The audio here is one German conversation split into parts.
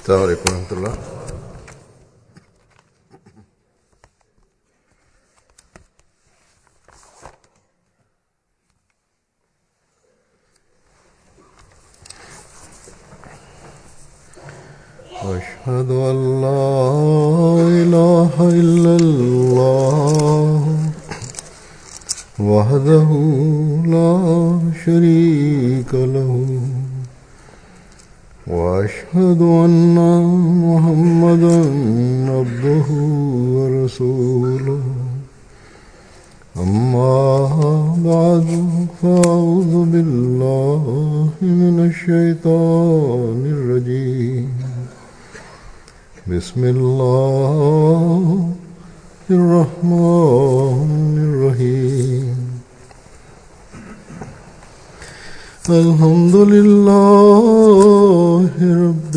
السلام عليكم ورحمة الله. أشهد أن لا إله إلا الله وحده لا شريك له وأشهد أن محمدا عبده ورسوله أما بعد فأعوذ بالله من الشيطان الرجيم بسم الله الرحمن الرحيم الحمد لله رب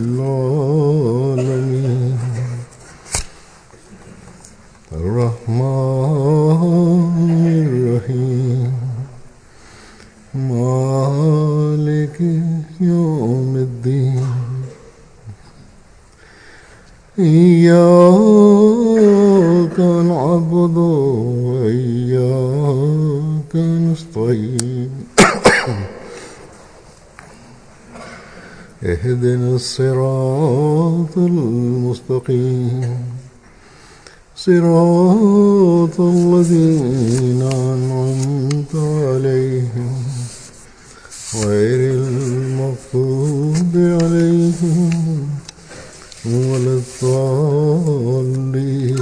العالمين الرحمن الرحيم مالك يوم الدين إياك نعبد وإياك نستعين اهدنا الصراط المستقيم صراط الذين أنعمت عليهم غير المغضوب عليهم ولا الضالين.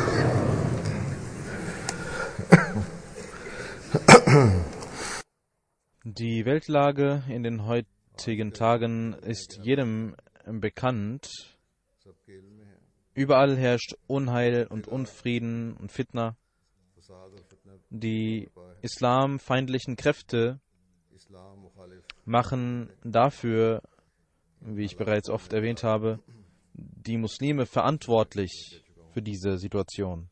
Die Weltlage in den heutigen Tagen ist jedem bekannt. Überall herrscht Unheil und Unfrieden und Fitna. Die islamfeindlichen Kräfte machen dafür, wie ich bereits oft erwähnt habe, die Muslime verantwortlich für diese Situation.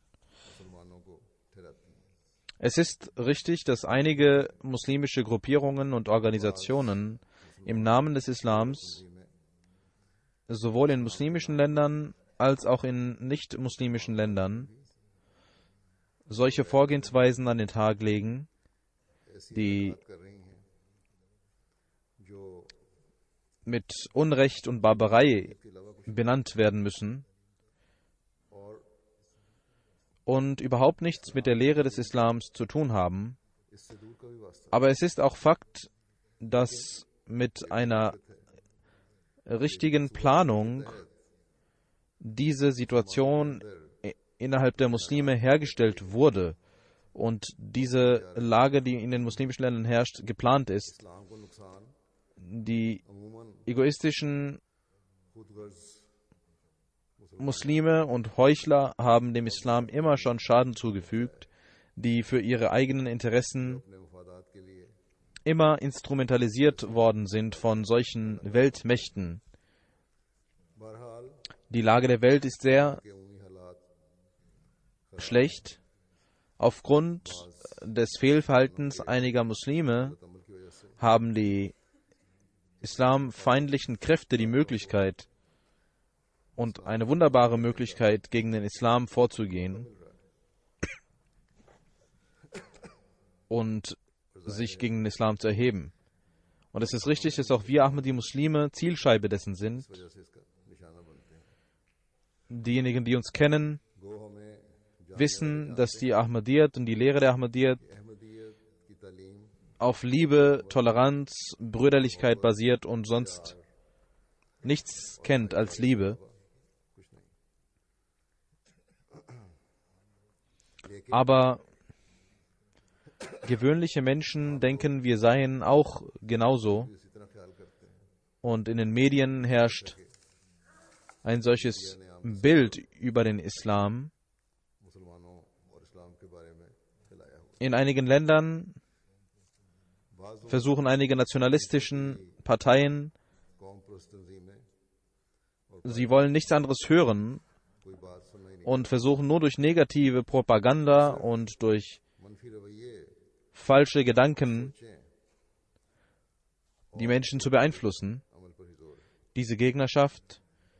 Es ist richtig, dass einige muslimische Gruppierungen und Organisationen im Namen des Islams sowohl in muslimischen Ländern als auch in nicht-muslimischen Ländern solche Vorgehensweisen an den Tag legen, die mit Unrecht und Barbarei benannt werden müssen und überhaupt nichts mit der Lehre des Islams zu tun haben. Aber es ist auch Fakt, dass mit einer richtigen Planung diese Situation innerhalb der Muslime hergestellt wurde und diese Lage, die in den muslimischen Ländern herrscht, geplant ist. Die egoistischen Muslime und Heuchler haben dem Islam immer schon Schaden zugefügt, die für ihre eigenen Interessen immer instrumentalisiert worden sind von solchen Weltmächten. Die Lage der Welt ist sehr schlecht. Aufgrund des Fehlverhaltens einiger Muslime haben die islamfeindlichen Kräfte die Möglichkeit und eine wunderbare Möglichkeit, gegen den Islam vorzugehen und sich gegen den Islam zu erheben. Und es ist richtig, dass auch wir Ahmadi Muslime Zielscheibe dessen sind. Diejenigen, die uns kennen, wissen, dass die Ahmadiyyat und die Lehre der Ahmadiyyat auf Liebe, Toleranz, Brüderlichkeit basiert und sonst nichts kennt als Liebe. Aber gewöhnliche Menschen denken, wir seien auch genauso. Und in den Medien herrscht ein solches Bild über den Islam. In einigen Ländern versuchen einige nationalistischen Parteien, sie wollen nichts anderes hören und versuchen nur durch negative Propaganda und durch falsche Gedanken die Menschen zu beeinflussen. Diese Gegnerschaft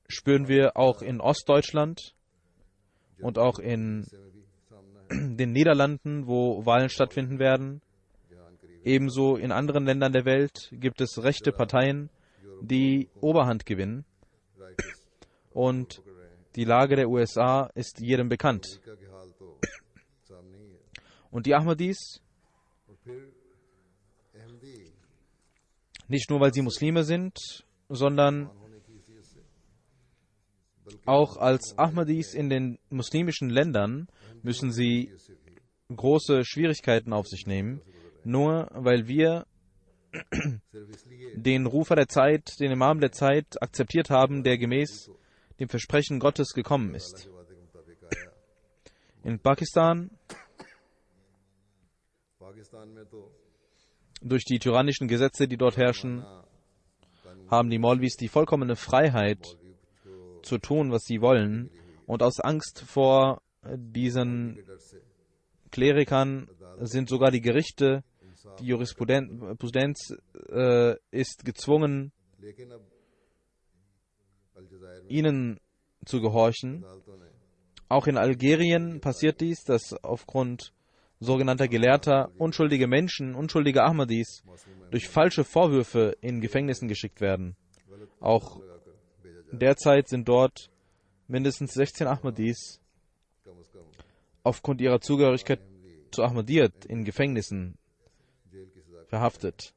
spüren wir auch in Ostdeutschland und auch in den Niederlanden, wo Wahlen stattfinden werden. Ebenso in anderen Ländern der Welt gibt es rechte Parteien, die Oberhand gewinnen. Und die Lage der USA ist jedem bekannt. Und die Ahmadis, nicht nur weil sie Muslime sind, sondern auch als Ahmadis in den muslimischen Ländern müssen sie große Schwierigkeiten auf sich nehmen, nur weil wir den Rufer der Zeit, den Imam der Zeit akzeptiert haben, der gemäß dem Versprechen Gottes gekommen ist. In Pakistan, durch die tyrannischen Gesetze, die dort herrschen, haben die Maulvis die vollkommene Freiheit zu tun, was sie wollen. Und aus Angst vor diesen Klerikern sind sogar die Gerichte, die Jurisprudenz ist gezwungen, ihnen zu gehorchen. Auch in Algerien passiert dies, dass aufgrund sogenannter Gelehrter unschuldige Menschen, unschuldige Ahmadis durch falsche Vorwürfe in Gefängnissen geschickt werden. Auch derzeit sind dort mindestens 16 Ahmadis aufgrund ihrer Zugehörigkeit zu Ahmadiyyat in Gefängnissen verhaftet.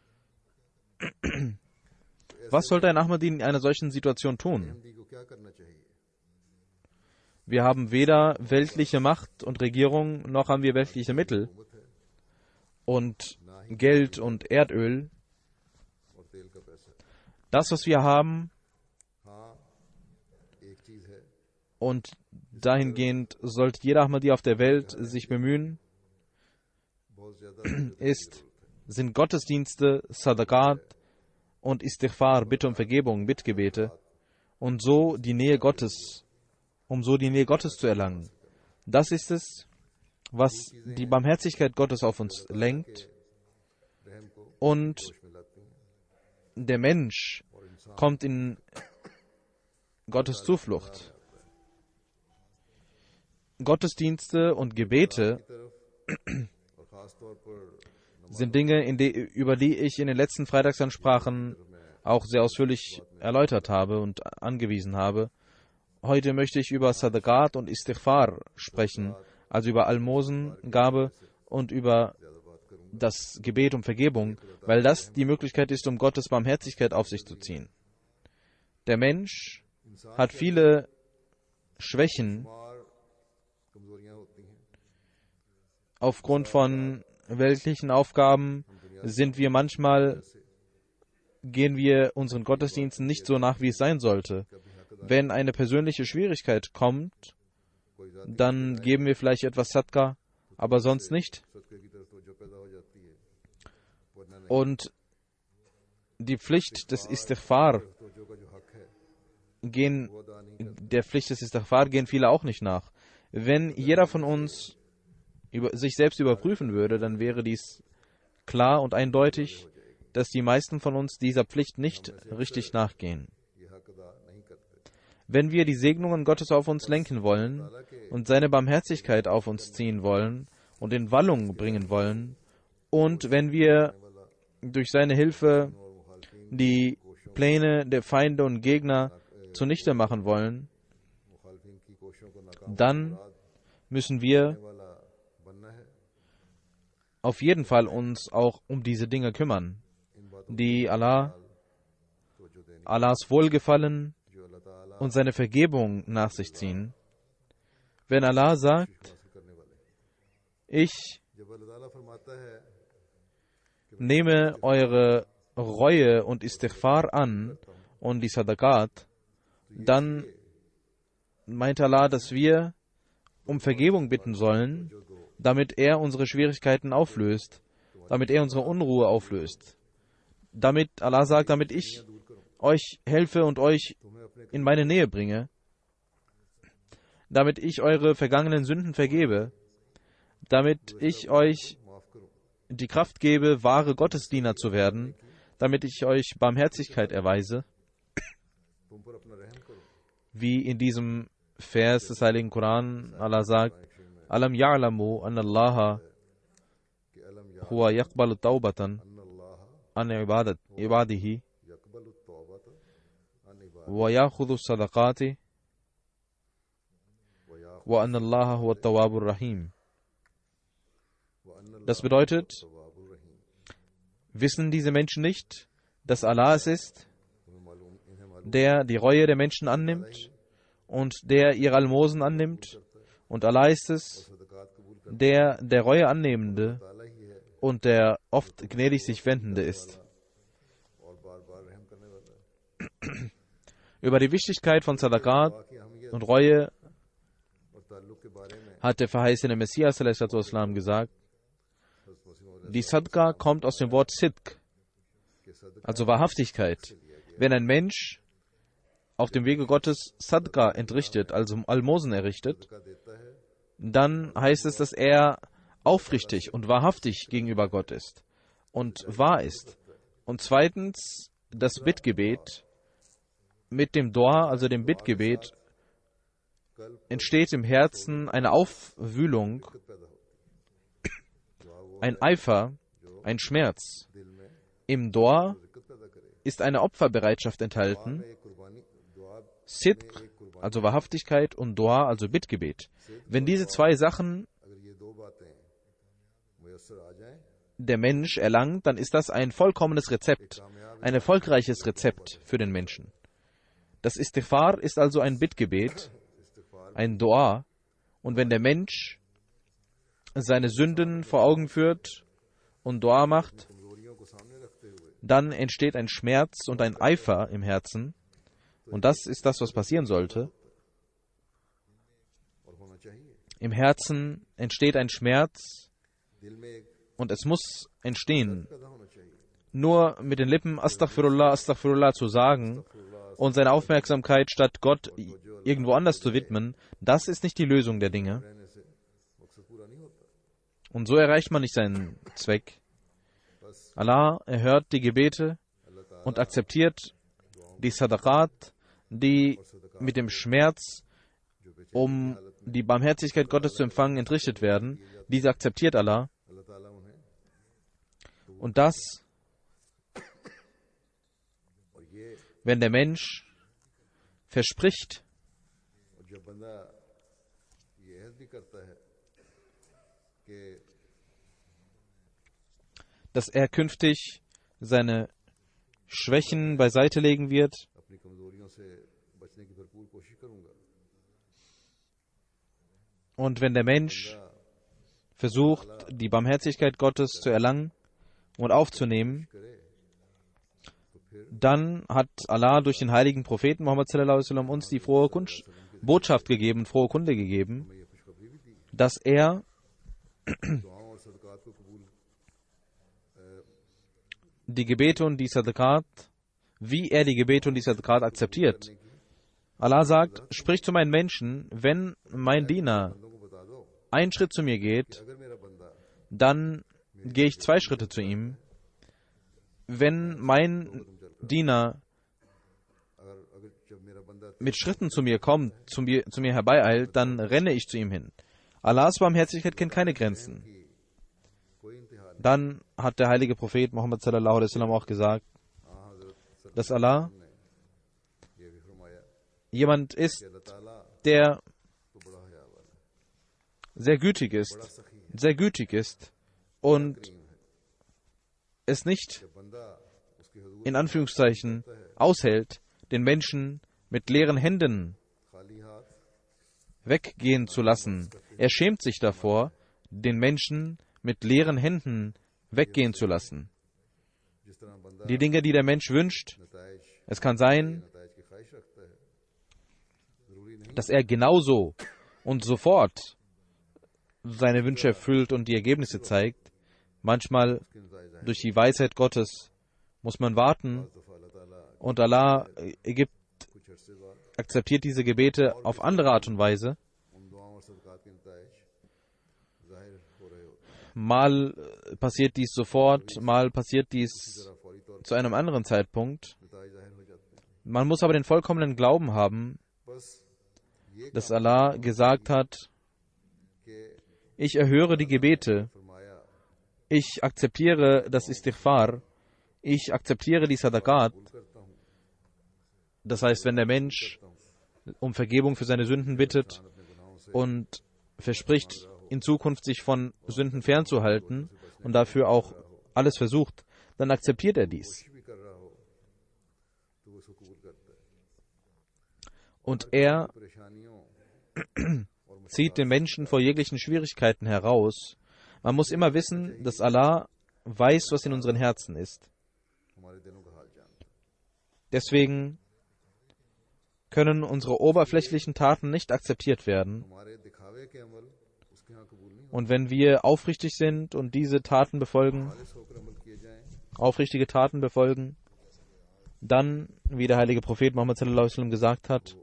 Was sollte ein Ahmadi in einer solchen Situation tun? Wir haben weder weltliche Macht und Regierung, noch haben wir weltliche Mittel und Geld und Erdöl. Das, was wir haben, und dahingehend sollte jeder Ahmadi auf der Welt sich bemühen, sind Gottesdienste, Sadaqat und Istighfar, Bitte um Vergebung, Bittgebete, und so die Nähe Gottes, um so die Nähe Gottes zu erlangen. Das ist es, was die Barmherzigkeit Gottes auf uns lenkt, und der Mensch kommt in Gottes Zuflucht. Gottesdienste und Gebete sind Dinge, über die ich in den letzten Freitagsansprachen auch sehr ausführlich erläutert habe und angewiesen habe. Heute möchte ich über Sadaqat und Istighfar sprechen, also über Almosengabe und über das Gebet um Vergebung, weil das die Möglichkeit ist, um Gottes Barmherzigkeit auf sich zu ziehen. Der Mensch hat viele Schwächen aufgrund von weltlichen Aufgaben. Gehen wir unseren Gottesdiensten nicht so nach, wie es sein sollte. Wenn eine persönliche Schwierigkeit kommt, dann geben wir vielleicht etwas Sadqa, aber sonst nicht. Und die Pflicht des Istighfar gehen viele auch nicht nach. Wenn jeder von uns sich selbst überprüfen würde, dann wäre dies klar und eindeutig, dass die meisten von uns dieser Pflicht nicht richtig nachgehen. Wenn wir die Segnungen Gottes auf uns lenken wollen und seine Barmherzigkeit auf uns ziehen wollen und in Wallung bringen wollen, und wenn wir durch seine Hilfe die Pläne der Feinde und Gegner zunichte machen wollen, dann müssen wir auf jeden Fall uns auch um diese Dinge kümmern, die Allahs Wohlgefallen und seine Vergebung nach sich ziehen. Wenn Allah sagt, ich nehme eure Reue und Istighfar an und die Sadaqat, dann meint Allah, dass wir um Vergebung bitten sollen, damit er unsere Schwierigkeiten auflöst, damit er unsere Unruhe auflöst. Allah sagt, damit ich euch helfe und euch in meine Nähe bringe, damit ich eure vergangenen Sünden vergebe, damit ich euch die Kraft gebe, wahre Gottesdiener zu werden, damit ich euch Barmherzigkeit erweise. Wie in diesem Vers des Heiligen Koran Allah sagt, Alam ya'lamu anna Allaha huwa yaqbalu tawbatan an ibadihi wa ya'khudhu sadaqati wa anna Allaha huwa tawwabur rahim. Das bedeutet, wissen diese Menschen nicht, dass Allah es ist, der die Reue der Menschen annimmt und der ihre Almosen annimmt, und Allah ist es, der der Reue annehmende und der oft gnädig sich wendende ist. Über die Wichtigkeit von Sadaqat und Reue hat der verheißene Messias ﷺ gesagt, die Sadqa kommt aus dem Wort Sidq, also Wahrhaftigkeit. Wenn ein Mensch auf dem Wege Gottes Sadqa entrichtet, also Almosen errichtet, dann heißt es, dass er aufrichtig und wahrhaftig gegenüber Gott ist und wahr ist. Und zweitens, das Bittgebet. Mit dem Dua, also dem Bittgebet, entsteht im Herzen eine Aufwühlung, ein Eifer, ein Schmerz. Im Dua ist eine Opferbereitschaft enthalten, Sidq, also Wahrhaftigkeit, und Dua, also Bittgebet. Wenn diese zwei Sachen der Mensch erlangt, dann ist das ein vollkommenes Rezept, ein erfolgreiches Rezept für den Menschen. Das Istighfar ist also ein Bittgebet, ein Dua, und wenn der Mensch seine Sünden vor Augen führt und Dua macht, dann entsteht ein Schmerz und ein Eifer im Herzen, und das ist das, was passieren sollte. Im Herzen entsteht ein Schmerz, und es muss entstehen. Nur mit den Lippen Astaghfirullah, Astaghfirullah zu sagen und seine Aufmerksamkeit statt Gott irgendwo anders zu widmen, das ist nicht die Lösung der Dinge. Und so erreicht man nicht seinen Zweck. Allah erhört die Gebete und akzeptiert die Sadaqat, die mit dem Schmerz, um die Barmherzigkeit Gottes zu empfangen, entrichtet werden. Diese akzeptiert Allah. Und das, wenn der Mensch verspricht, dass er künftig seine Schwächen beiseite legen wird und wenn der Mensch versucht, die Barmherzigkeit Gottes zu erlangen und aufzunehmen, dann hat Allah durch den heiligen Propheten Muhammad sallallahu alaihi wasallam uns die frohe Botschaft gegeben, frohe Kunde gegeben, dass er die Gebete und die Sadaqat, wie er die Gebete und die Sadaqat akzeptiert. Allah sagt, sprich zu meinen Menschen, wenn mein Diener einen Schritt zu mir geht, dann gehe ich 2 Schritte zu ihm. Wenn mein Diener mit Schritten zu mir kommt, zu mir herbeieilt, dann renne ich zu ihm hin. Allahs Barmherzigkeit kennt keine Grenzen. Dann hat der heilige Prophet Muhammad sallallahu alaihi wasallam auch gesagt, dass Allah jemand ist, der sehr gütig ist und es nicht, in Anführungszeichen, aushält, den Menschen mit leeren Händen weggehen zu lassen. Er schämt sich davor, den Menschen mit leeren Händen weggehen zu lassen. Die Dinge, die der Mensch wünscht, es kann sein, dass er genauso und sofort seine Wünsche erfüllt und die Ergebnisse zeigt. Manchmal durch die Weisheit Gottes muss man warten und Allah akzeptiert diese Gebete auf andere Art und Weise. Mal passiert dies sofort, mal passiert dies zu einem anderen Zeitpunkt. Man muss aber den vollkommenen Glauben haben, dass Allah gesagt hat, ich erhöre die Gebete, ich akzeptiere das Istighfar, ich akzeptiere die Sadaqat. Das heißt, wenn der Mensch um Vergebung für seine Sünden bittet und verspricht, in Zukunft sich von Sünden fernzuhalten und dafür auch alles versucht, dann akzeptiert er dies. Und er zieht den Menschen vor jeglichen Schwierigkeiten heraus. Man muss immer wissen, dass Allah weiß, was in unseren Herzen ist. Deswegen können unsere oberflächlichen Taten nicht akzeptiert werden. Und wenn wir aufrichtig sind und diese Taten befolgen, aufrichtige Taten befolgen, dann, wie der heilige Prophet Muhammad sallallahu alaihi wasallam gesagt hat,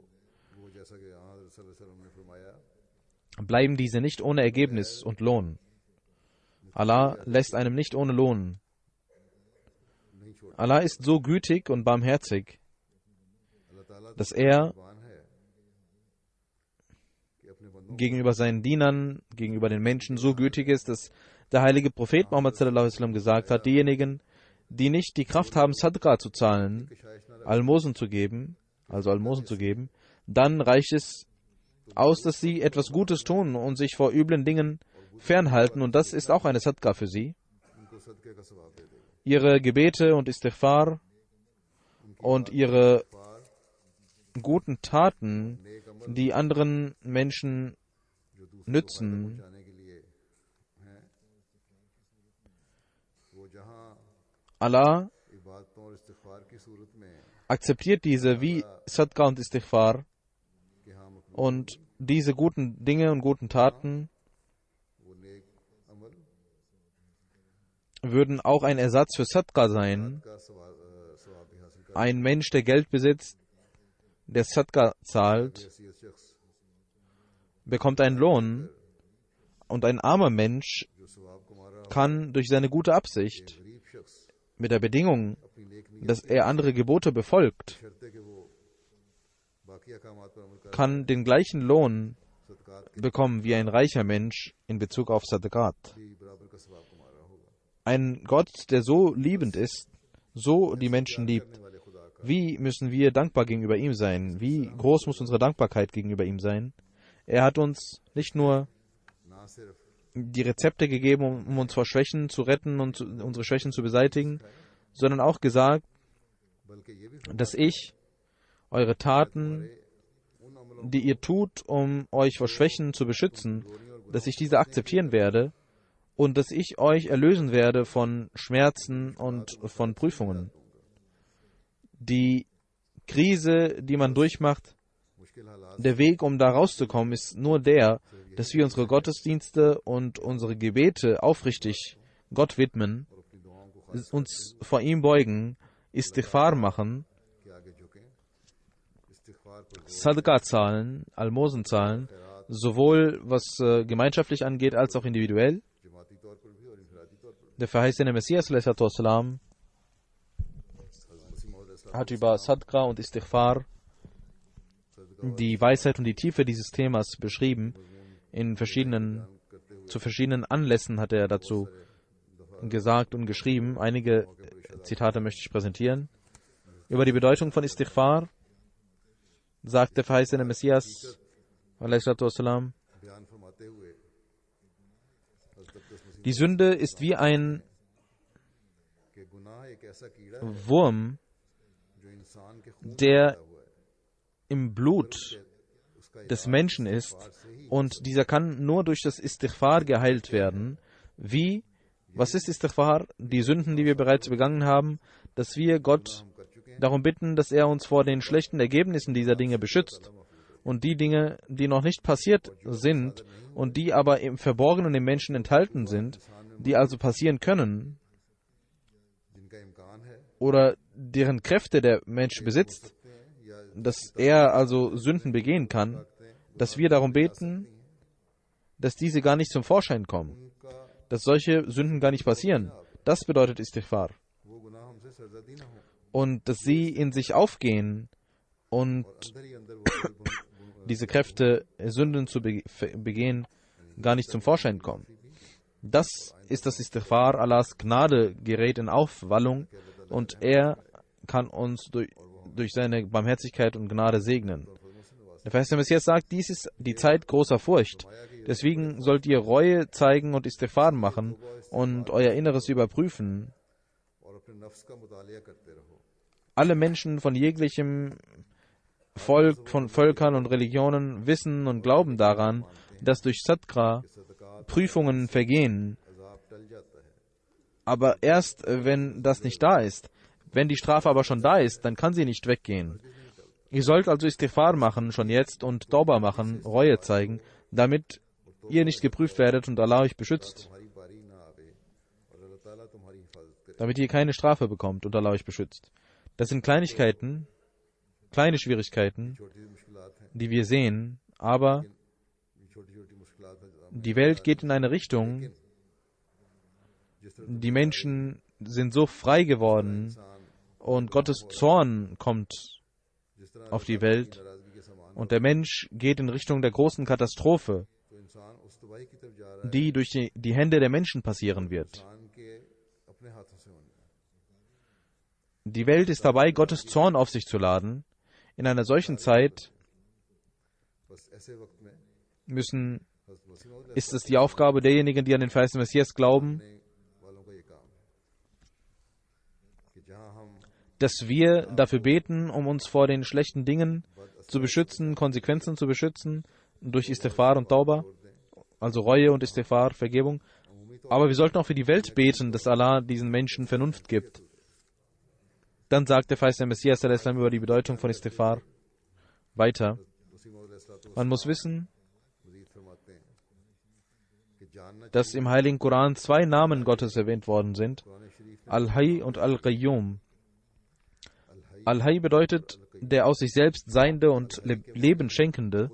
bleiben diese nicht ohne Ergebnis und Lohn. Allah lässt einem nicht ohne Lohn. Allah ist so gütig und barmherzig, dass er gegenüber seinen Dienern, gegenüber den Menschen so gütig ist, dass der heilige Prophet Muhammad sallallahu alaihi wasallam gesagt hat, diejenigen, die nicht die Kraft haben, Sadqa zu zahlen, Almosen zu geben, dann reicht es aus, dass sie etwas Gutes tun und sich vor üblen Dingen fernhalten, und das ist auch eine Sadqa für sie. Ihre Gebete und Istighfar und ihre guten Taten, die anderen Menschen nützen, Allah akzeptiert diese wie Sadqa und Istighfar, und diese guten Dinge und guten Taten würden auch ein Ersatz für Sadqa sein. Ein Mensch, der Geld besitzt, der Sadqa zahlt, bekommt einen Lohn, und ein armer Mensch kann durch seine gute Absicht, mit der Bedingung, dass er andere Gebote befolgt, kann den gleichen Lohn bekommen wie ein reicher Mensch in Bezug auf Sadaqat. Ein Gott, der so liebend ist, so die Menschen liebt, wie müssen wir dankbar gegenüber ihm sein? Wie groß muss unsere Dankbarkeit gegenüber ihm sein? Er hat uns nicht nur die Rezepte gegeben, um uns vor Schwächen zu retten und unsere Schwächen zu beseitigen, sondern auch gesagt, dass ich eure Taten, die ihr tut, um euch vor Schwächen zu beschützen, dass ich diese akzeptieren werde und dass ich euch erlösen werde von Schmerzen und von Prüfungen. Die Krise, die man durchmacht, der Weg, um da rauszukommen, ist nur der, dass wir unsere Gottesdienste und unsere Gebete aufrichtig Gott widmen, uns vor ihm beugen, Istighfar machen, Sadqa zahlen, Almosen zahlen, sowohl was gemeinschaftlich angeht, als auch individuell. Der verheißene Messias ﷺ hat über Sadqa und Istighfar die Weisheit und die Tiefe dieses Themas beschrieben. Zu verschiedenen Anlässen hat er dazu gesagt und geschrieben. Einige Zitate möchte ich präsentieren. Über die Bedeutung von Istighfar sagt der verheißene Messias ﷺ: Die Sünde ist wie ein Wurm, der im Blut des Menschen ist, und dieser kann nur durch das Istighfar geheilt werden. Was ist Istighfar? Die Sünden, die wir bereits begangen haben, dass wir Gott darum bitten, dass er uns vor den schlechten Ergebnissen dieser Dinge beschützt. Und die Dinge, die noch nicht passiert sind und die aber im Verborgenen im Menschen enthalten sind, die also passieren können oder deren Kräfte der Mensch besitzt, dass er also Sünden begehen kann, dass wir darum beten, dass diese gar nicht zum Vorschein kommen, dass solche Sünden gar nicht passieren. Das bedeutet Istighfar. und dass sie in sich aufgehen und diese Kräfte, Sünden zu begehen, gar nicht zum Vorschein kommen. Das ist das Istighfar. Allahs Gnade gerät in Aufwallung und er kann uns durch seine Barmherzigkeit und Gnade segnen. Der verheißene Messias sagt, dies ist die Zeit großer Furcht. Deswegen sollt ihr Reue zeigen und Istighfar machen und euer Inneres überprüfen. Alle Menschen von jeglichem Volk, von Völkern und Religionen wissen und glauben daran, dass durch Sadqa Prüfungen vergehen. Aber erst, wenn das nicht da ist. Wenn die Strafe aber schon da ist, dann kann sie nicht weggehen. Ihr sollt also Istighfar machen, schon jetzt, und Tauba machen, Reue zeigen, damit ihr nicht geprüft werdet und Allah euch beschützt. Damit ihr keine Strafe bekommt und Allah euch beschützt. Das sind Kleinigkeiten, kleine Schwierigkeiten, die wir sehen, aber die Welt geht in eine Richtung, die Menschen sind so frei geworden und Gottes Zorn kommt auf die Welt und der Mensch geht in Richtung der großen Katastrophe, die durch die Hände der Menschen passieren wird. Die Welt ist dabei, Gottes Zorn auf sich zu laden. In einer solchen Zeit ist es die Aufgabe derjenigen, die an den verheißenen Messias glauben, dass wir dafür beten, um uns vor den schlechten Dingen zu beschützen, Konsequenzen zu beschützen, durch Istighfar und Tauba, also Reue und Istighfar, Vergebung. Aber wir sollten auch für die Welt beten, dass Allah diesen Menschen Vernunft gibt. Dann sagt der verheißene Messias über die Bedeutung von Istighfar weiter. Man muss wissen, dass im Heiligen Koran 2 Namen Gottes erwähnt worden sind, Al-Hayy und Al-Qayyum. Al-Hayy bedeutet der aus sich selbst Seiende und Leben Schenkende.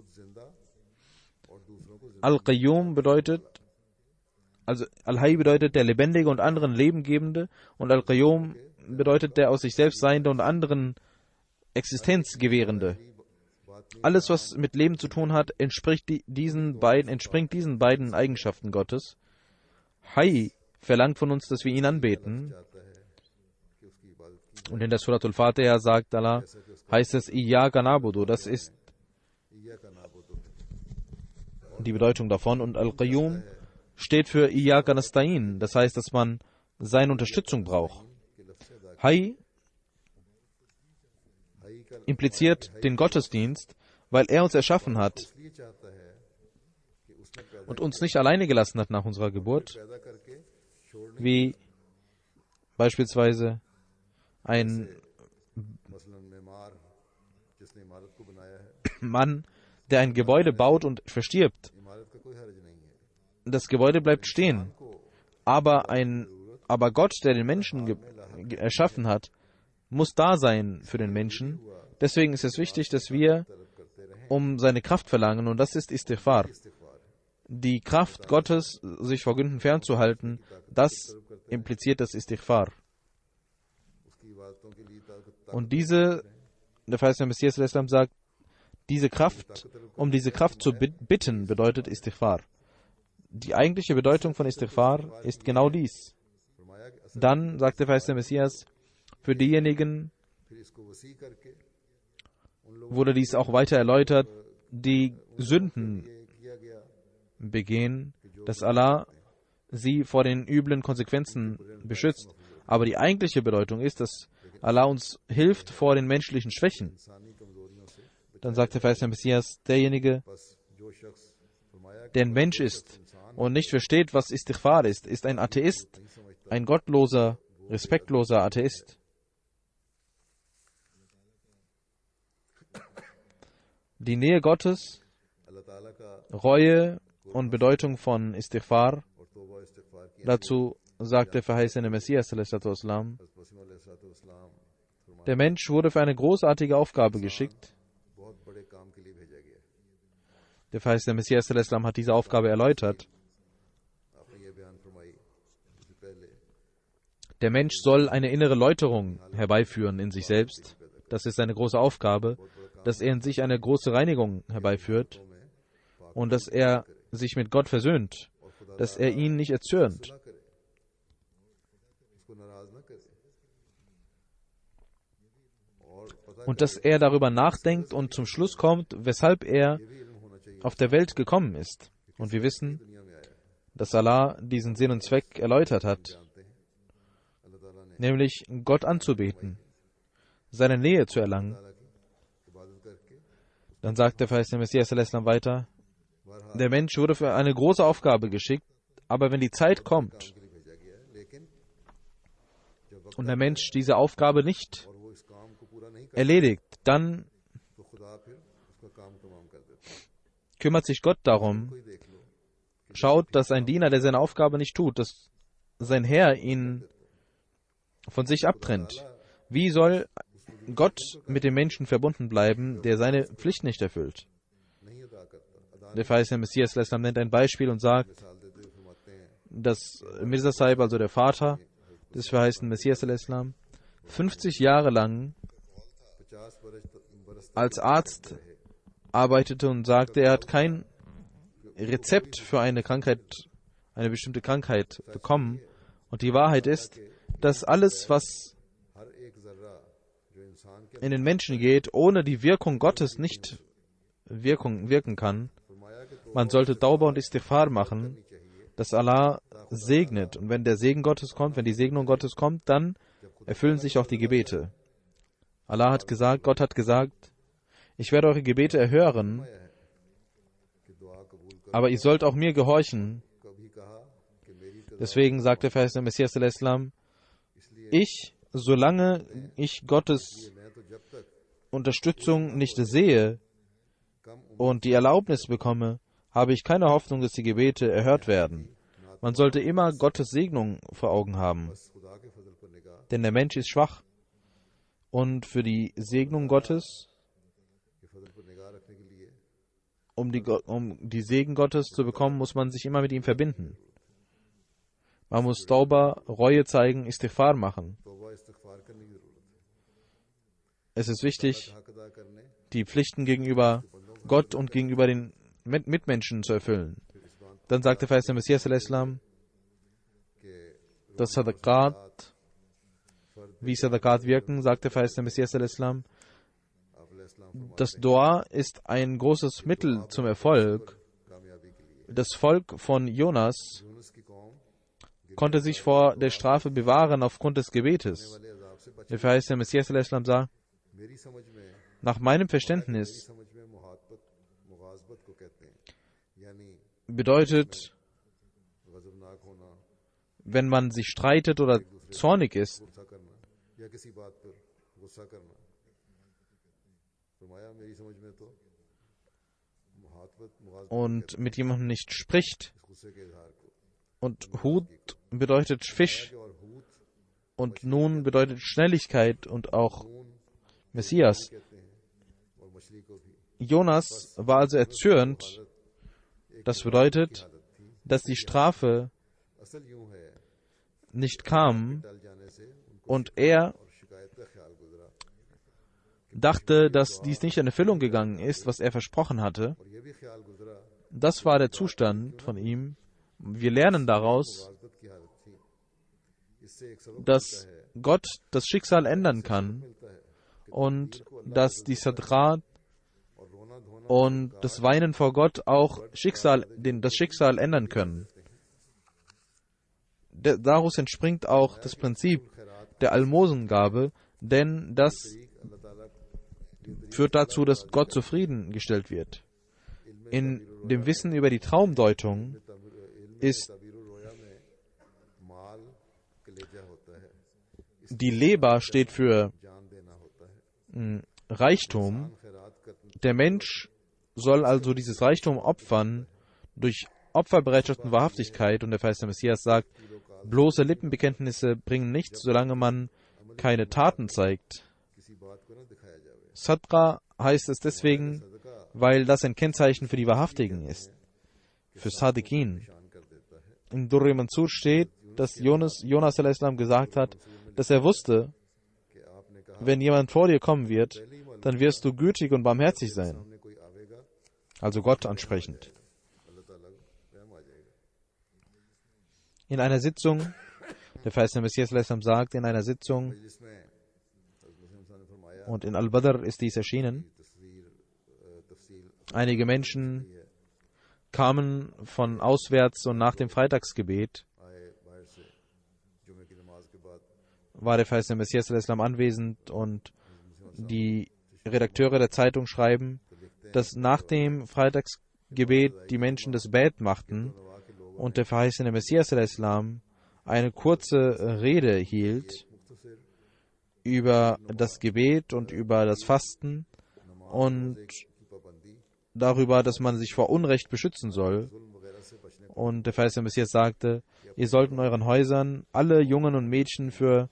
Al-Qayyum bedeutet, also Al-Hayy bedeutet der Lebendige und anderen Lebengebende und Al-Qayyum bedeutet der aus sich selbst Seiende und anderen Existenz gewährende. Alles, was mit Leben zu tun hat, entspringt diesen beiden Eigenschaften Gottes. Hayy verlangt von uns, dass wir ihn anbeten. Und in der Surat al-Fatiha sagt Allah, heißt es Iyyaka na'budu, das ist die Bedeutung davon. Und Al-Qayyum steht für Iyyaka nasta'in, das heißt, dass man seine Unterstützung braucht. Hayy impliziert den Gottesdienst, weil er uns erschaffen hat und uns nicht alleine gelassen hat nach unserer Geburt, wie beispielsweise ein Mann, der ein Gebäude baut und verstirbt. Das Gebäude bleibt stehen. Aber Gott, der den Menschen erschaffen hat, muss da sein für den Menschen. Deswegen ist es wichtig, dass wir um seine Kraft verlangen, und das ist Istighfar. Die Kraft Gottes, sich vor Sünden fernzuhalten, das impliziert das Istighfar. Und der verheißene Messias sagt, um diese Kraft zu bitten, bedeutet Istighfar. Die eigentliche Bedeutung von Istighfar ist genau dies. Dann sagt der verheißene Messias, für diejenigen wurde dies auch weiter erläutert, die Sünden begehen, dass Allah sie vor den üblen Konsequenzen beschützt. Aber die eigentliche Bedeutung ist, dass Allah uns hilft vor den menschlichen Schwächen. Dann sagt der verheißene Messias, derjenige, der ein Mensch ist und nicht versteht, was Istighfar ist ein Atheist, ein gottloser, respektloser Atheist. Die Nähe Gottes, Reue und Bedeutung von Istighfar, dazu sagt der verheißene Messias, der Mensch wurde für eine großartige Aufgabe geschickt. Der verheißene Messias hat diese Aufgabe erläutert. Der Mensch soll eine innere Läuterung herbeiführen in sich selbst. Das ist seine große Aufgabe, dass er in sich eine große Reinigung herbeiführt und dass er sich mit Gott versöhnt, dass er ihn nicht erzürnt. Und dass er darüber nachdenkt und zum Schluss kommt, weshalb er auf der Welt gekommen ist. Und wir wissen, dass Allah diesen Sinn und Zweck erläutert hat, nämlich Gott anzubeten, seine Nähe zu erlangen. Dann sagt der verheißene Messias weiter, der Mensch wurde für eine große Aufgabe geschickt, aber wenn die Zeit kommt und der Mensch diese Aufgabe nicht erledigt, dann kümmert sich Gott darum, schaut, dass ein Diener, der seine Aufgabe nicht tut, dass sein Herr ihn von sich abtrennt. Wie soll Gott mit dem Menschen verbunden bleiben, der seine Pflicht nicht erfüllt? Der verheißene Messias nennt ein Beispiel und sagt, dass Mirza Sahib, also der Vater des verheißenen Messias, 50 Jahre lang als Arzt arbeitete und sagte, er hat kein Rezept für eine Krankheit, eine bestimmte Krankheit bekommen. Und die Wahrheit ist, dass alles, was in den Menschen geht, ohne die Wirkung Gottes nicht wirken kann. Man sollte Tauba und Istighfar machen, dass Allah segnet. Und wenn der Segen Gottes kommt, wenn die Segnung Gottes kommt, dann erfüllen sich auch die Gebete. Allah hat gesagt, Gott hat gesagt, ich werde eure Gebete erhören, aber ihr sollt auch mir gehorchen. Deswegen sagt der verheißene Messias, solange ich Gottes Unterstützung nicht sehe und die Erlaubnis bekomme, habe ich keine Hoffnung, dass die Gebete erhört werden. Man sollte immer Gottes Segnung vor Augen haben, denn der Mensch ist schwach und für die Segnung Gottes, um die Segen Gottes zu bekommen, muss man sich immer mit ihm verbinden. Man muss Tauba, Reue zeigen, Istighfar machen. Es ist wichtig, die Pflichten gegenüber Gott und gegenüber den Mitmenschen zu erfüllen. Dann sagte verheißene Messias, dass Sadaqat, wie Sadaqat wirken, sagte verheißene Messias, das Dua ist ein großes Mittel zum Erfolg. Das Volk von Jonas konnte sich vor der Strafe bewahren aufgrund des Gebetes. Der verheißene Messias sagt, nach meinem Verständnis bedeutet, wenn man sich streitet oder zornig ist und mit jemandem nicht spricht. Und Hud bedeutet Fisch und Nun bedeutet Schnelligkeit und auch Messias. Jonas war also erzürnt. Das bedeutet, dass die Strafe nicht kam und er dachte, dass dies nicht in Erfüllung gegangen ist, was er versprochen hatte. Das war der Zustand von ihm. Wir lernen daraus, dass Gott das Schicksal ändern kann und dass die Sadaqat und das Weinen vor Gott auch das Schicksal ändern können. Daraus entspringt auch das Prinzip der Almosengabe, denn das führt dazu, dass Gott zufriedengestellt wird. In dem Wissen über die Traumdeutung ist die Leber steht für Reichtum. Der Mensch soll also dieses Reichtum opfern durch Opferbereitschaft und Wahrhaftigkeit. Und der verheißene Messias sagt, bloße Lippenbekenntnisse bringen nichts, solange man keine Taten zeigt. Sadqa heißt es deswegen, weil das ein Kennzeichen für die Wahrhaftigen ist, für Sadiqin. Im Durr-e Mansur steht, dass Jonas a.s. gesagt hat, dass er wusste, wenn jemand vor dir kommen wird, dann wirst du gütig und barmherzig sein. Also Gott ansprechend. In einer Sitzung, der verheißene Messias sagt, in einer Sitzung, und in Al-Badr ist dies erschienen, einige Menschen kamen von auswärts und nach dem Freitagsgebet war der verheißene Messias anwesend und die Redakteure der Zeitung schreiben, dass nach dem Freitagsgebet die Menschen das Bett machten und der verheißene Messias eine kurze Rede hielt über das Gebet und über das Fasten und darüber, dass man sich vor Unrecht beschützen soll. Und der verheißene Messias sagte, ihr sollt in euren Häusern alle Jungen und Mädchen für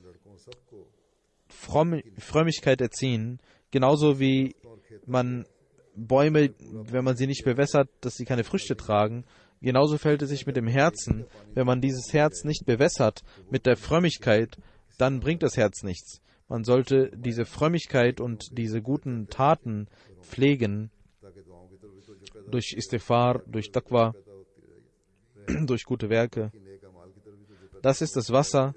Frömmigkeit erziehen, genauso wie man Bäume, wenn man sie nicht bewässert, dass sie keine Früchte tragen. Genauso verhält es sich mit dem Herzen. Wenn man dieses Herz nicht bewässert mit der Frömmigkeit, dann bringt das Herz nichts. Man sollte diese Frömmigkeit und diese guten Taten pflegen, durch Istighfar, durch Taqwa, durch gute Werke. Das ist das Wasser,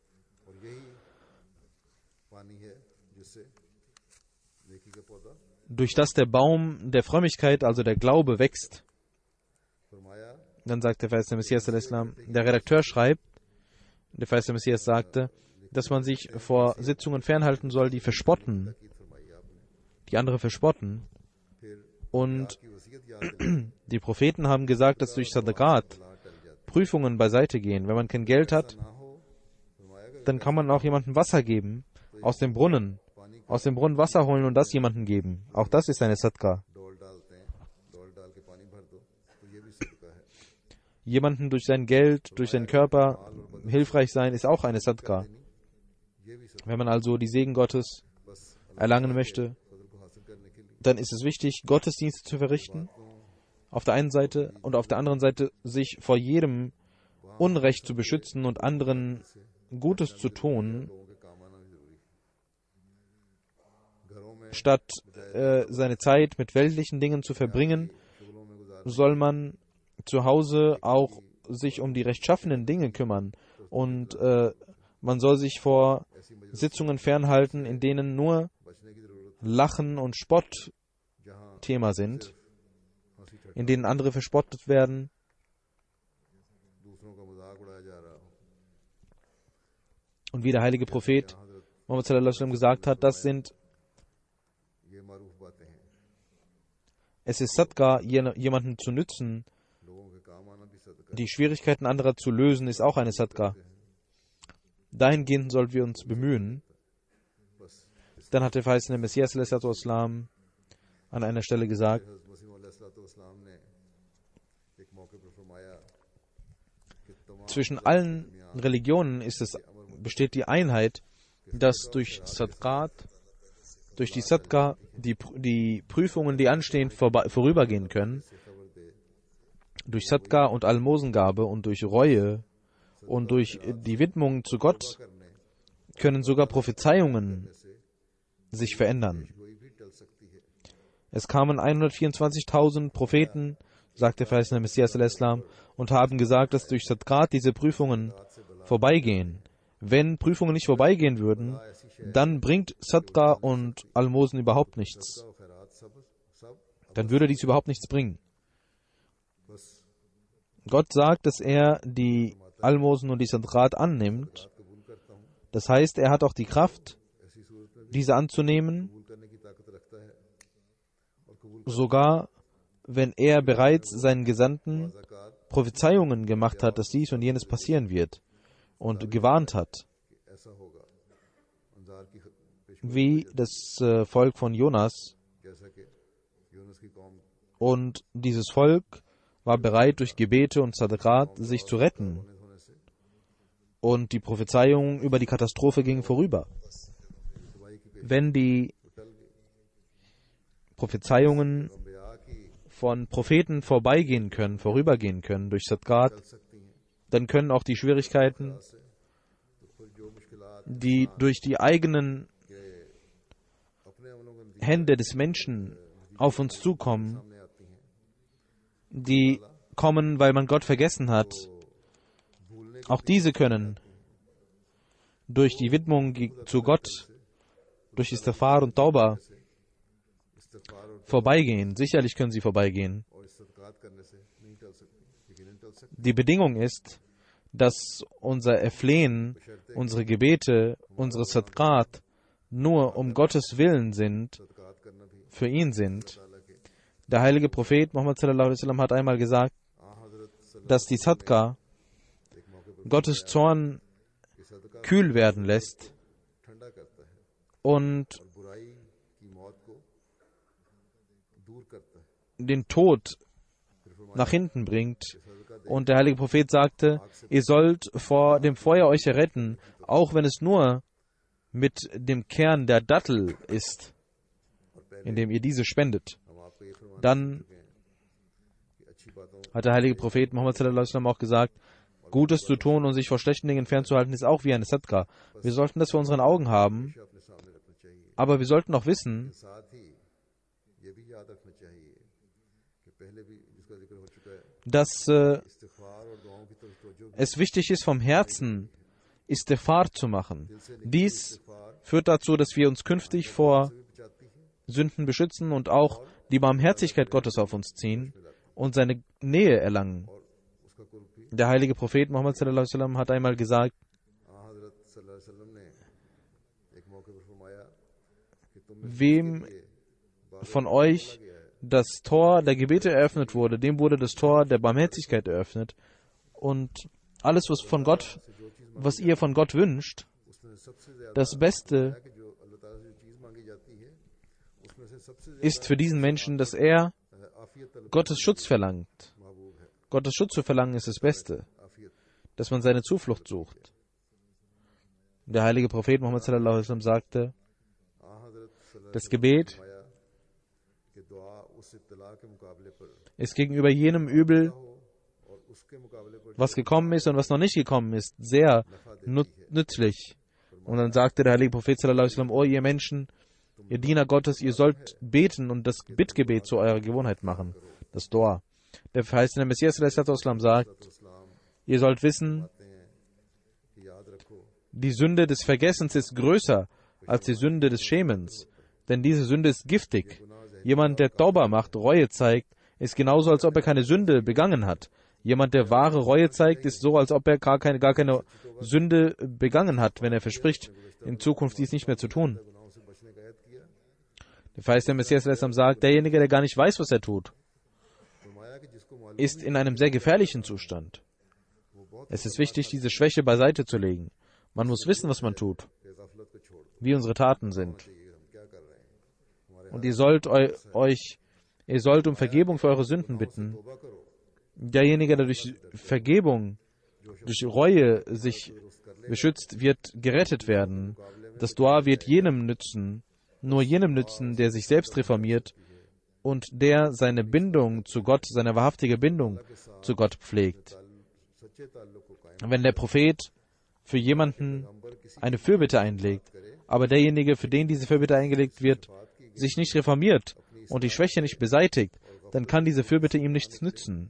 durch das der Baum der Frömmigkeit, also der Glaube, wächst. Dann sagt der verheißene Messias, der Redakteur schreibt, der verheißene Messias sagte, dass man sich vor Sitzungen fernhalten soll, die verspotten, die andere verspotten. Und die Propheten haben gesagt, dass durch Sadaqat Prüfungen beiseite gehen. Wenn man kein Geld hat, dann kann man auch jemandem Wasser geben, aus dem Brunnen Wasser holen und das jemandem geben. Auch das ist eine Sadqa. Jemandem durch sein Geld, durch seinen Körper hilfreich sein, ist auch eine Sadqa. Wenn man also die Segen Gottes erlangen möchte, dann ist es wichtig, Gottesdienste zu verrichten, auf der einen Seite, und auf der anderen Seite sich vor jedem Unrecht zu beschützen und anderen Gutes zu tun, statt seine Zeit mit weltlichen Dingen zu verbringen, soll man zu Hause auch sich um die rechtschaffenen Dinge kümmern. Und man soll sich vor Sitzungen fernhalten, in denen nur Lachen und Spott Thema sind, in denen andere verspottet werden. Und wie der heilige Prophet Muhammad sallallahu alaihi wasallam gesagt hat, es ist Sadqa, jemanden zu nützen. Die Schwierigkeiten anderer zu lösen, ist auch eine Sadqa. Dahingehend sollten wir uns bemühen. Dann hat der verheißene Messias an einer Stelle gesagt, zwischen allen Religionen besteht die Einheit, dass durch die Sadqa, die Prüfungen, die anstehen, vorübergehen können. Durch Sadqa und Almosengabe und durch Reue und durch die Widmung zu Gott können sogar Prophezeiungen sich verändern. Es kamen 124.000 Propheten, sagt der verheißene Messias und haben gesagt, dass durch Sadqat diese Prüfungen vorbeigehen. Wenn Prüfungen nicht vorbeigehen würden, dann bringt Sadqa und Almosen überhaupt nichts. Dann würde dies überhaupt nichts bringen. Gott sagt, dass er die Almosen und die Sadqat annimmt. Das heißt, er hat auch die Kraft, diese anzunehmen, sogar wenn er bereits seinen Gesandten Prophezeiungen gemacht hat, dass dies und jenes passieren wird und gewarnt hat. Wie das Volk von Jonas. Und dieses Volk war bereit, durch Gebete und Sadaqat sich zu retten. Und die Prophezeiungen über die Katastrophe gingen vorüber. Wenn die Prophezeiungen von Propheten vorübergehen können durch Sadqat, dann können auch die Schwierigkeiten, die durch die eigenen Hände des Menschen auf uns zukommen, die kommen, weil man Gott vergessen hat, auch diese können durch die Widmung zu Gott, durch Istighfar und Tauba vorbeigehen. Sicherlich können sie vorbeigehen. Die Bedingung ist, dass unser Erflehen, unsere Gebete, unsere Sadqat nur um Gottes Willen sind, für ihn sind. Der heilige Prophet Muhammad sallallahu alaihi wasallam hat einmal gesagt, dass die Sadqa Gottes Zorn kühl werden lässt und den Tod nach hinten bringt. Und der heilige Prophet sagte, ihr sollt vor dem Feuer euch erretten, auch wenn es nur mit dem Kern der Dattel ist, indem ihr diese spendet. Dann hat der heilige Prophet Muhammad sallallahu alaihi wasallam auch gesagt, Gutes zu tun und sich vor schlechten Dingen fernzuhalten, ist auch wie eine Sadqa. Wir sollten das vor unseren Augen haben, aber wir sollten auch wissen, dass es wichtig ist, vom Herzen Istighfar zu machen. Dies führt dazu, dass wir uns künftig vor Sünden beschützen und auch die Barmherzigkeit Gottes auf uns ziehen und seine Nähe erlangen. Der heilige Prophet Muhammad sallallahu alaihi wasallam hat einmal gesagt, wem von euch das Tor der Gebete eröffnet wurde, dem wurde das Tor der Barmherzigkeit eröffnet. Und alles, was ihr von Gott wünscht, das Beste ist für diesen Menschen, dass er Gottes Schutz verlangt. Gottes Schutz zu verlangen ist das Beste, dass man seine Zuflucht sucht. Der heilige Prophet Muhammad sallallahu alaihi wasallam sagte, das Gebet ist gegenüber jenem Übel, was gekommen ist und was noch nicht gekommen ist, sehr nützlich. Und dann sagte der heilige Prophet sallallahu alaihi wasallam, oh ihr Menschen, ihr Diener Gottes, ihr sollt beten und das Bittgebet zu eurer Gewohnheit machen, das Dua. Der verheißene Messias sallallahu alaihi wasallam sagt, ihr sollt wissen, die Sünde des Vergessens ist größer als die Sünde des Schämens, denn diese Sünde ist giftig. Jemand, der Tauba macht, Reue zeigt, ist genauso, als ob er keine Sünde begangen hat. Jemand, der wahre Reue zeigt, ist so, als ob er gar keine Sünde begangen hat, wenn er verspricht, in Zukunft dies nicht mehr zu tun. Der verheißene Messias sallallahu alaihi wasallam sagt, derjenige, der gar nicht weiß, was er tut, ist in einem sehr gefährlichen Zustand. Es ist wichtig, diese Schwäche beiseite zu legen. Man muss wissen, was man tut, wie unsere Taten sind. Und ihr sollt um Vergebung für eure Sünden bitten. Derjenige, der durch Vergebung, durch Reue sich beschützt, wird gerettet werden. Das Dua wird nur jenem nützen, der sich selbst reformiert und der seine Bindung zu Gott, seine wahrhaftige Bindung zu Gott pflegt. Wenn der Prophet für jemanden eine Fürbitte einlegt, aber derjenige, für den diese Fürbitte eingelegt wird, sich nicht reformiert und die Schwäche nicht beseitigt, dann kann diese Fürbitte ihm nichts nützen.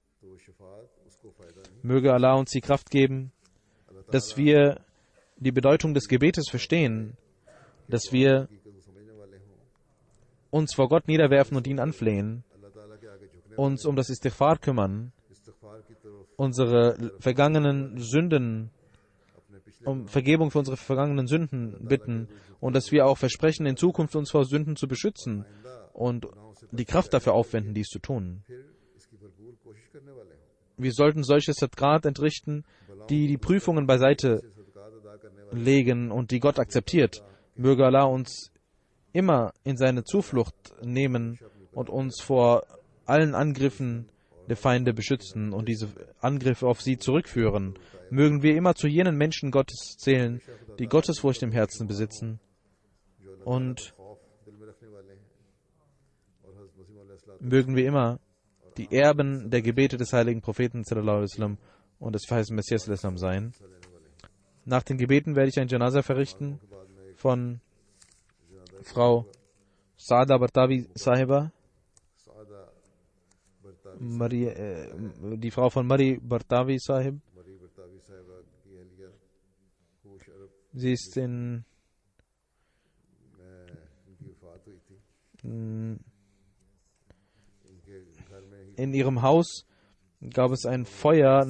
Möge Allah uns die Kraft geben, dass wir die Bedeutung des Gebetes verstehen, dass wir uns vor Gott niederwerfen und ihn anflehen, uns um das Istighfar kümmern, unsere vergangenen Sünden, um Vergebung für unsere vergangenen Sünden bitten und dass wir auch versprechen, in Zukunft uns vor Sünden zu beschützen und die Kraft dafür aufwenden, dies zu tun. Wir sollten solche Sadqat entrichten, die die Prüfungen beiseite legen und die Gott akzeptiert. Möge Allah uns immer in seine Zuflucht nehmen und uns vor allen Angriffen der Feinde beschützen und diese Angriffe auf sie zurückführen. Mögen wir immer zu jenen Menschen Gottes zählen, die Gottesfurcht im Herzen besitzen und mögen wir immer die Erben der Gebete des heiligen Propheten sallallahu alaihi wasallam und des verheißenen Messias Islam sein. Nach den Gebeten werde ich ein Janaza verrichten von Frau Saada Bartawi Sahiba, die Frau von Mari Bartawi Sahib. Sie ist in ihrem Haus gab es ein Feuer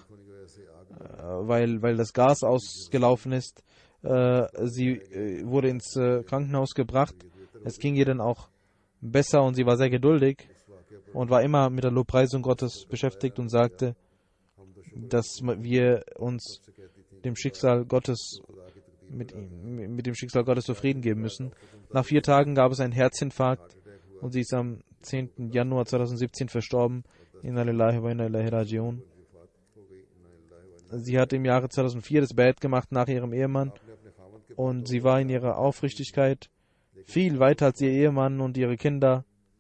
weil das Gas ausgelaufen ist. Sie wurde ins Krankenhaus gebracht. Es ging ihr dann auch besser und sie war sehr geduldig und war immer mit der Lobpreisung Gottes beschäftigt und sagte, dass wir uns dem Schicksal Gottes mit dem Schicksal Gottes zufrieden geben müssen. Nach 4 Tagen gab es einen Herzinfarkt und sie ist am 10. Januar 2017 verstorben. Inna lillahi wa inna ilaihi raji'un. Sie hat im Jahre 2004 das Bad gemacht nach ihrem Ehemann und sie war in ihrer Aufrichtigkeit viel weiter als ihr Ehemann und ihre Kinder.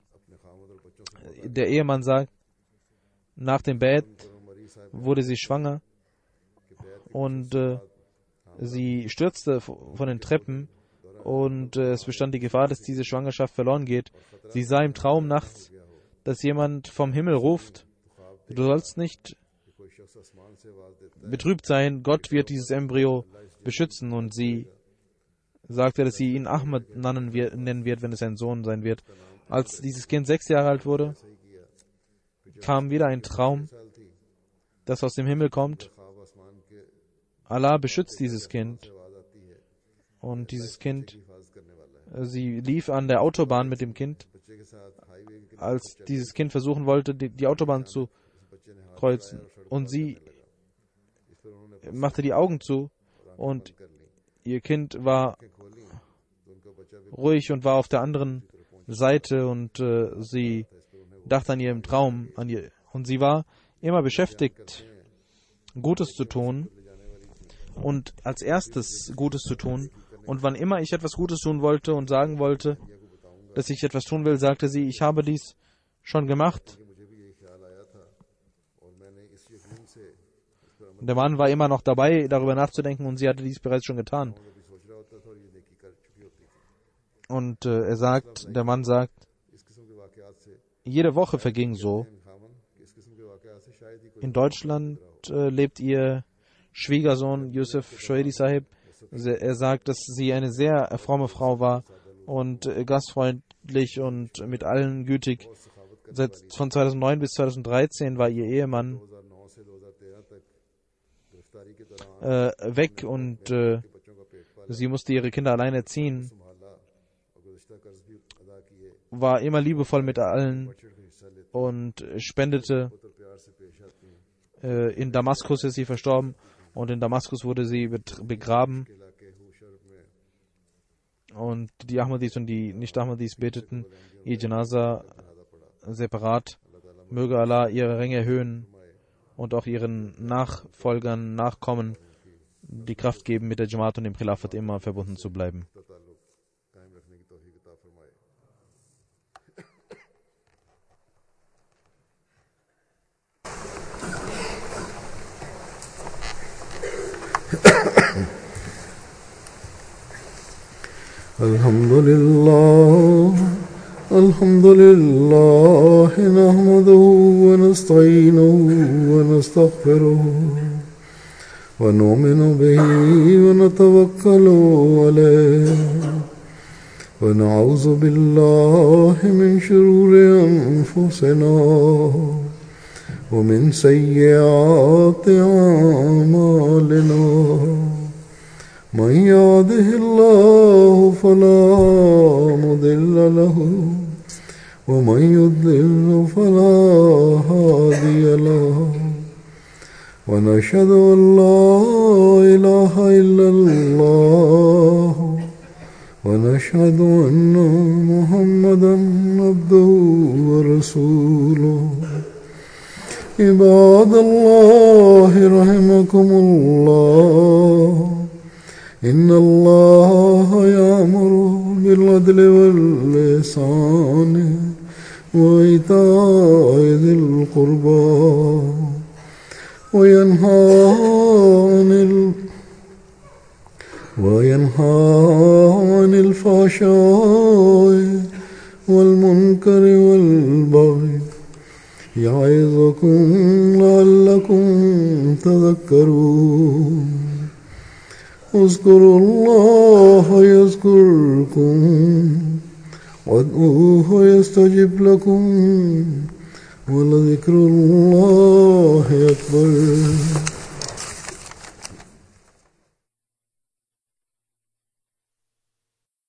Der Ehemann sagt, nach dem Bad wurde sie schwanger und sie stürzte von den Treppen und es bestand die Gefahr, dass diese Schwangerschaft verloren geht. Sie sah im Traum nachts, dass jemand vom Himmel ruft, du sollst nicht betrübt sein, Gott wird dieses Embryo beschützen, und sie sagte, dass sie ihn Ahmad nennen wird, wenn es ein Sohn sein wird. Als dieses Kind 6 Jahre alt wurde, kam wieder ein Traum, das aus dem Himmel kommt. Allah beschützt dieses Kind. Und dieses Kind, sie lief an der Autobahn mit dem Kind. Als dieses Kind versuchen wollte, die Autobahn zu kreuzen, und sie machte die Augen zu und ihr Kind war ruhig und war auf der anderen Seite und sie dachte an ihren Traum, und sie war immer beschäftigt, Gutes zu tun und als erstes Gutes zu tun. Und wann immer ich etwas Gutes tun wollte und sagen wollte, dass ich etwas tun will, sagte sie, ich habe dies schon gemacht. Der Mann war immer noch dabei, darüber nachzudenken, und sie hatte dies bereits schon getan. Und der Mann sagt, jede Woche verging so. In Deutschland lebt ihr Schwiegersohn Yusuf Shoedi Sahib. Er sagt, dass sie eine sehr fromme Frau war und gastfreundlich und mit allen gütig. Von 2009 bis 2013 war ihr Ehemann weg und sie musste ihre Kinder alleine erziehen. War immer liebevoll mit allen und spendete. In Damaskus ist sie verstorben und in Damaskus wurde sie begraben. Und die Ahmadis und die Nicht-Ahmadis beteten ihr Janaza separat. Möge Allah ihre Ränge erhöhen und auch ihren Nachfolgern, Nachkommen die Kraft geben, mit der Jamaat und dem Khilafat immer verbunden zu bleiben. Alhamdulillah, nahmaduhu wa nasta'inuhu wa nastaghfiruhu wa nu'minu bihi wa natawakkalu alayhi wa na'udhu billahi min shururi anfusina wa min sayyiati a'malina. من يهده الله فلا مضل له ومن يضلل فلا هادي له ونشهد أن لا إله إلا الله ونشهد أن محمدا عبده ورسوله. عباد الله رحمكم الله، إن الله يأمر بالعدل والإحسان وإيتاء ذي القربى وينهى عن الفحشاء والمنكر والبغي يعظكم لعلكم تذكرون اذكروا الله يذكركم وادعوه يستجب لكم ولذكر الله أكبر.